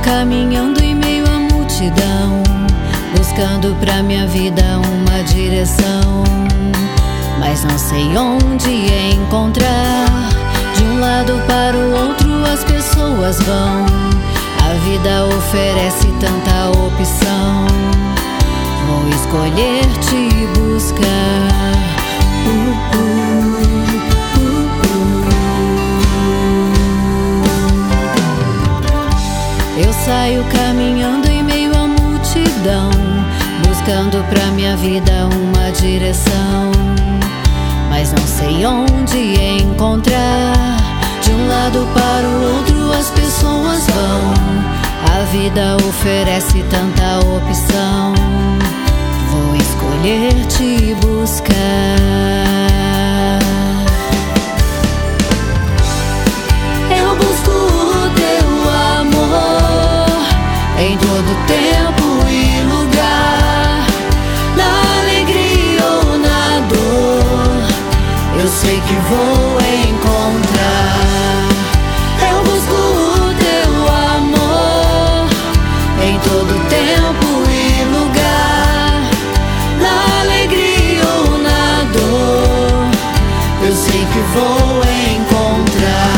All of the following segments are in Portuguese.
caminhando em meio à multidão, buscando pra minha vida uma direção, mas não sei onde encontrar. De um lado para o outro as pessoas vão, a vida oferece tanta opção. Vou escolher te buscar. Eu saio caminhando em meio à multidão, buscando pra minha vida uma direção, mas não sei onde encontrar. De um lado para o outro as pessoas vão, a vida oferece tanta opção. Vou escolher te buscar. Eu busco o teu amor em todo tempo e lugar, na alegria ou na dor, eu sei que vou encontrar. Eu busco o teu amor em todo tempo e lugar, na alegria ou na dor, eu sei que vou encontrar.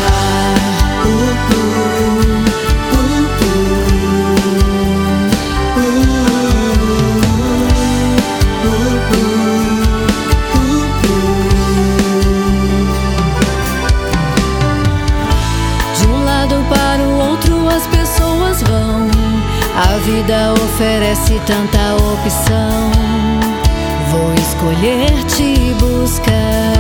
Para o outro as pessoas vão, a vida oferece tanta opção. Vou escolher te buscar.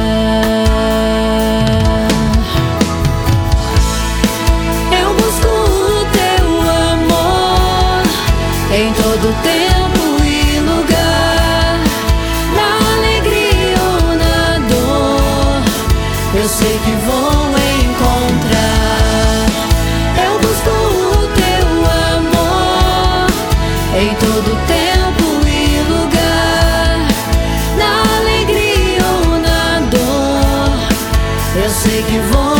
Eu busco o teu amor em todo tempo e lugar, na alegria ou na dor, eu sei que vou encontrar. Em todo tempo e lugar, na alegria ou na dor, eu sei que vou